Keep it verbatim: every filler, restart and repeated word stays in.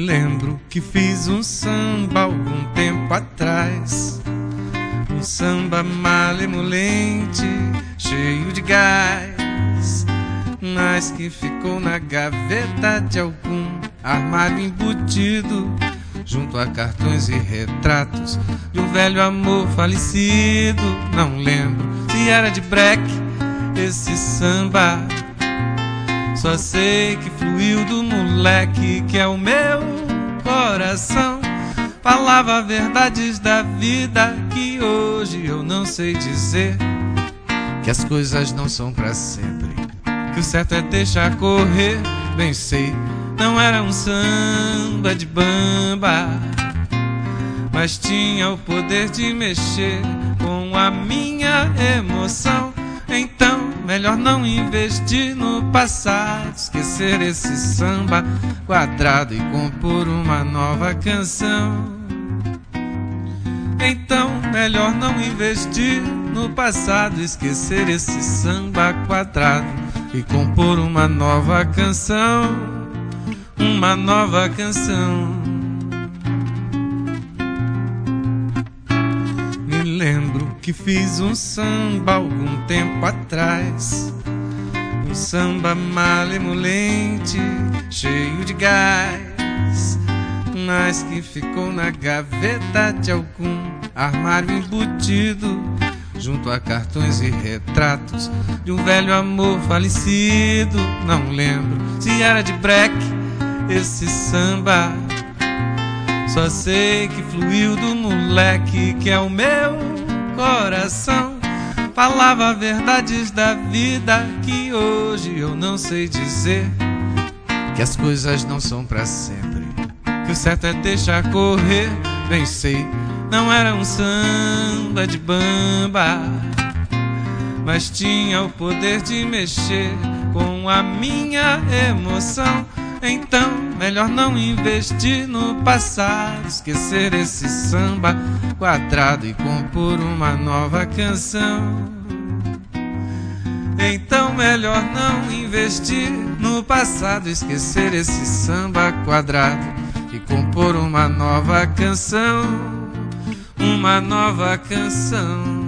lembro que fiz um samba algum tempo atrás, um samba malemolente, cheio de gás, mas que ficou na gaveta de algum armário embutido, junto a cartões e retratos de um velho amor falecido. Não lembro se era de break esse samba, só sei que fluiu do moleque que é o meu coração. Falava verdades da vida que hoje eu não sei dizer, que as coisas não são pra sempre, que o certo é deixar correr. Bem sei, não era um samba de bamba, mas tinha o poder de mexer com a minha emoção. Então, melhor não investir no passado, esquecer esse samba quadrado e compor uma nova canção. Então, melhor não investir no passado, esquecer esse samba quadrado e compor uma nova canção, uma nova canção. Me lembro que fiz um samba algum tempo atrás, um samba malemolente, cheio de gás, mas que ficou na gaveta de algum armário embutido, junto a cartões e retratos de um velho amor falecido. Não lembro se era de break esse samba, só sei que fluiu do moleque que é o meu coração. Falava verdades da vida que hoje eu não sei dizer, que as coisas não são pra sempre, que o certo é deixar correr. Bem sei, não era um samba de bamba, mas tinha o poder de mexer com a minha emoção. Então, melhor não investir no passado, esquecer esse samba quadrado e compor uma nova canção. Então, melhor não investir no passado, esquecer esse samba quadrado e compor uma nova canção, uma nova canção.